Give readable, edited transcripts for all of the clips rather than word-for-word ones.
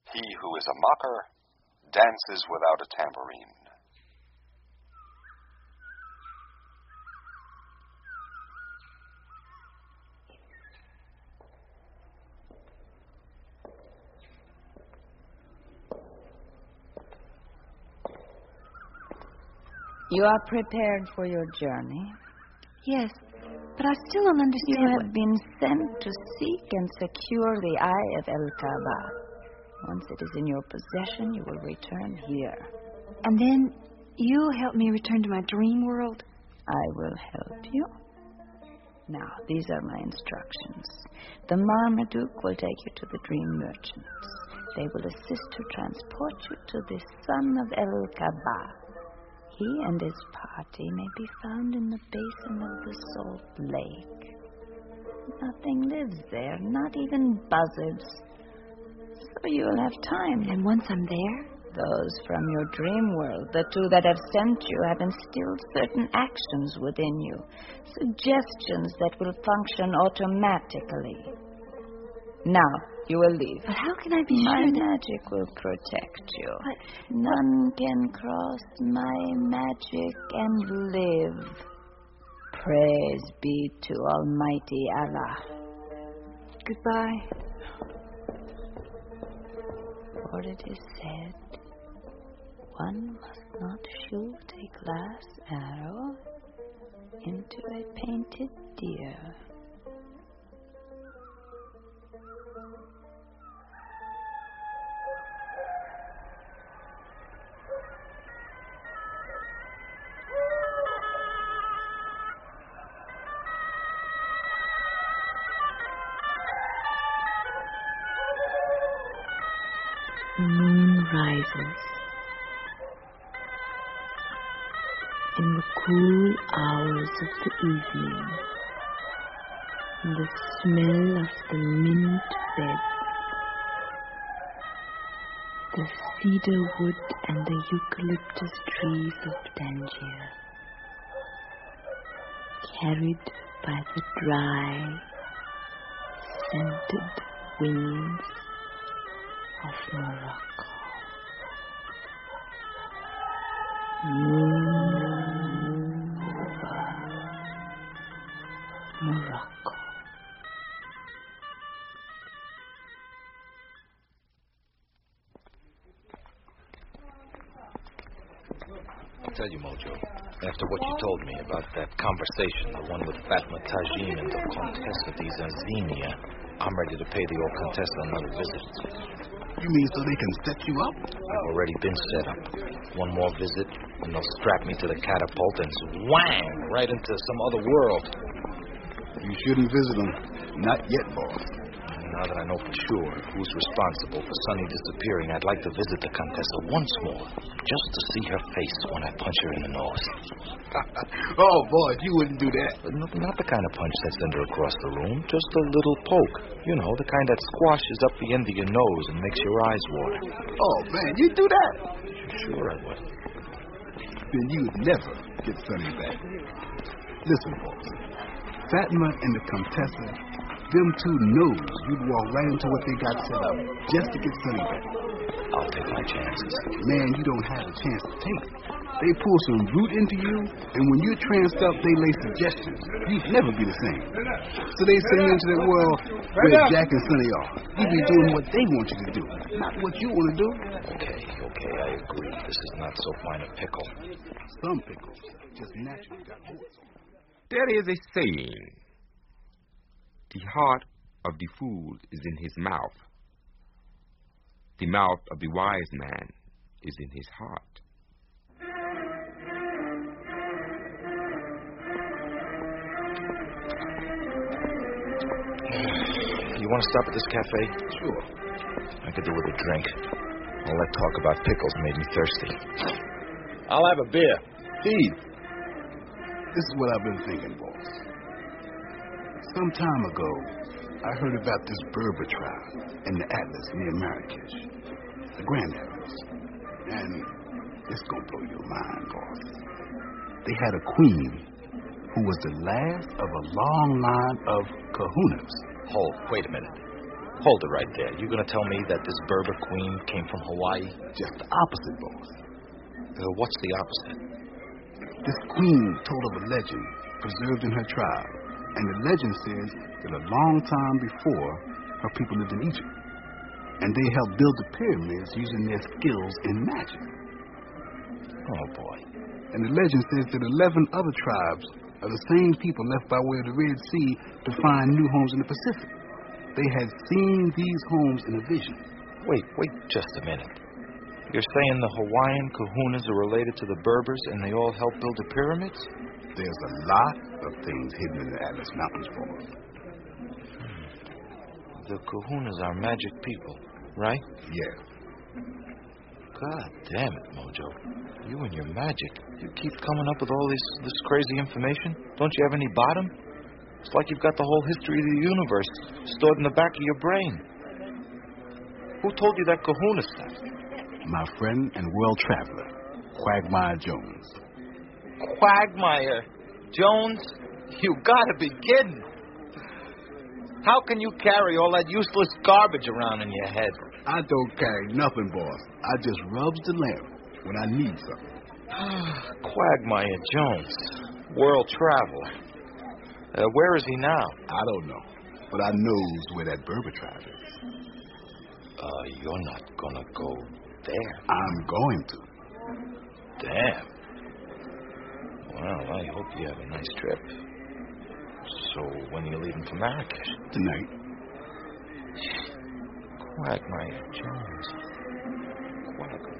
He who is a mocker dances without a tambourine. You are prepared for your journey? Yes, but I still don't understand. You have been sent to seek and secure the Eye of El Kaaba. Once it is in your possession, you will return here. And then you'll help me return to my dream world? I will help you. Now, these are my instructions. The Marmaduke will take you to the dream merchants. They will assist to transport you to the son of El Kaaba. He and his party may be found in the basin of the Salt Lake. Nothing lives there, not even buzzards. So you'll have time. And once I'm there? Those from your dream world, the two that have sent you, have instilled certain actions within you. Suggestions that will function automatically. Now, you will leave. But how can I be my sure that... magic will protect you. But none can cross my magic and live. Praise be to Almighty Allah. Goodbye. For it is said, one must not shoot a glass arrow into a painted deer. The moon rises. In the cool hours of the evening, the smell of the mint bed, the cedar wood and the eucalyptus trees of Tangier, carried by the dry, scented winds of Morocco. Moon over Morocco. I'll tell you, Mojo, after what you told me about that conversation, the one with Fatma Tajin and the Contessa di Zanzinia, I'm ready to pay the old Contessa another visit. You mean so they can set you up? I've already been set up. One more visit, and they'll strap me to the catapult and whang right into some other world. You shouldn't visit them. Not yet, boss. Now that I know for sure who's responsible for Sonny disappearing, I'd like to visit the Contessa once more, just to see her face when I punch her in the nose. Oh, boy, you wouldn't do that. But not the kind of punch that sends her across the room, just a little poke. You know, the kind that squashes up the end of your nose and makes your eyes water. Oh, man, you'd do that? Sure I would. Then you'd never get Sonny back. Listen, boss. Fatma and the Contessa, them two knows you'd walk right into what they got set up just to get Sonny back. I'll take my chances. Man, you don't have a chance to take. They pull some root into you, and when you're tranced up, they lay suggestions. You'd never be the same. So they send you into that world where Jack and Sonny are. You be doing what they want you to do, not what you want to do. Okay, I agree. This is not so fine a pickle. Some pickles just naturally got warts. There is a saying, the heart of the fool is in his mouth. The mouth of the wise man is in his heart. You want to stop at this cafe? Sure. I could do with a drink. All that talk about pickles made me thirsty. I'll have a beer. Steve, this is what I've been thinking, boss. Some time ago, I heard about this Berber tribe in the Atlas near Marrakesh, the Grand Atlas. And it's going to blow your mind, boss. They had a queen who was the last of a long line of kahunas. Hold, wait a minute. Hold it right there. You going to tell me that this Berber queen came from Hawaii? Just the opposite, boss. What's the opposite? This queen told of a legend preserved in her tribe, and the legend says that a long time before, her people lived in Egypt, and they helped build the pyramids using their skills in magic. Oh, boy. And the legend says that 11 other tribes are the same people left by way of the Red Sea to find new homes in the Pacific. They had seen these homes in a vision. Wait just a minute. You're saying the Hawaiian kahunas are related to the Berbers and they all helped build the pyramids? There's a lot of things hidden in the Atlas Mountains, boss. The kahunas are magic people, right? Yeah. God damn it, Mojo. You and your magic. You keep coming up with all this crazy information. Don't you have any bottom? It's like you've got the whole history of the universe stored in the back of your brain. Who told you that kahuna stuff? My friend and world traveler, Quagmire Jones. Quagmire Jones? You gotta be kidding. How can you carry all that useless garbage around in your head? I don't carry nothing, boss. I just rubs the lamp when I need something. Quagmire Jones, world traveler. Where is he now? I don't know, but I knows where that Berber tribe is. You're not gonna go there. I'm going to. Damn. Well, I hope you have a nice trip. So, when are you leaving for Marrakesh? Tonight. Quagmire Jones. Quagmire.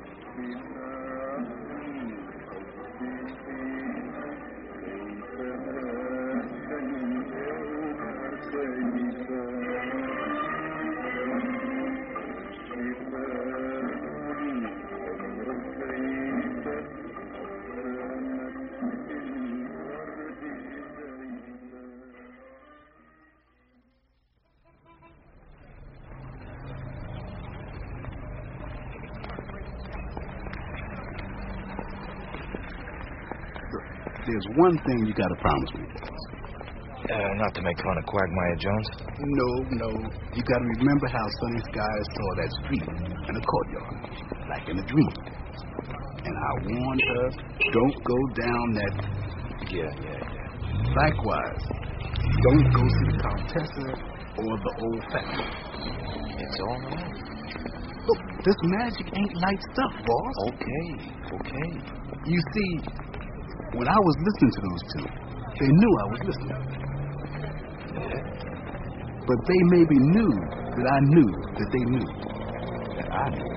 There's one thing you gotta promise me. Not to make fun of Quagmire Jones? No. You gotta remember how Sunny Skies saw that street in a courtyard, like in a dream. And I warned her, don't go down that... Yeah. Likewise, don't go to the Contessa or the old factory. It's all right. Look, this magic ain't light stuff, boss. Okay. You see, when I was listening to those two, they knew I was listening. Yeah? But they maybe knew that I knew that they knew that I knew.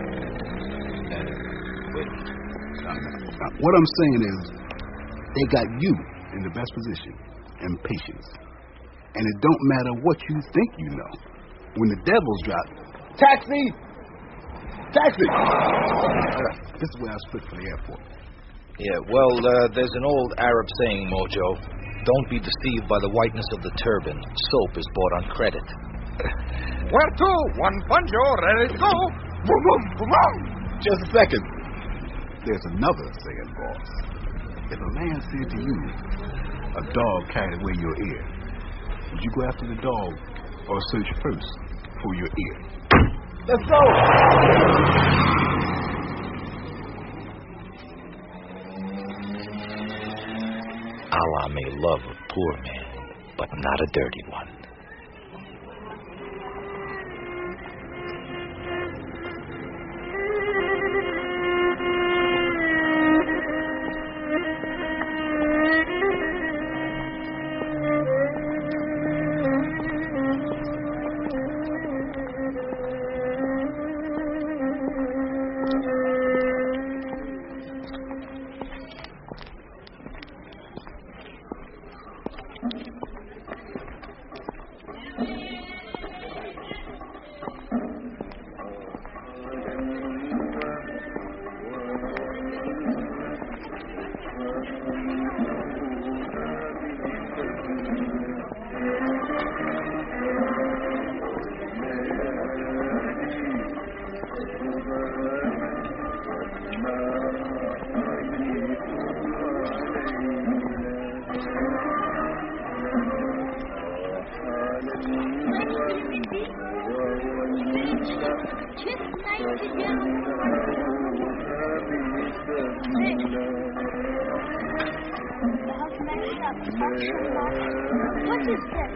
Wait. Now, what I'm saying is, they got you in the best position and patience. And it don't matter what you think you know. When the devils drop, taxi! This is where I split for the airport. Yeah, well, there's an old Arab saying, Mojo. Don't be deceived by the whiteness of the turban. Soap is bought on credit. Where to? One puncho, ready to go. Boom, boom, boom, boom. Just a second. There's another saying, boss. If a man said to you, a dog carried away your ear, would you go after the dog or search first for your ear? Let's go! Allah may love a poor man, but not a dirty one. What is that?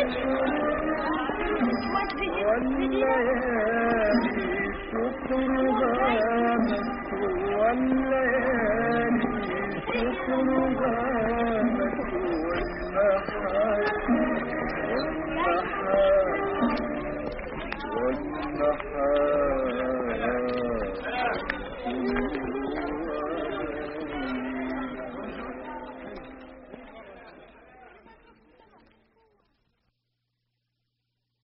What?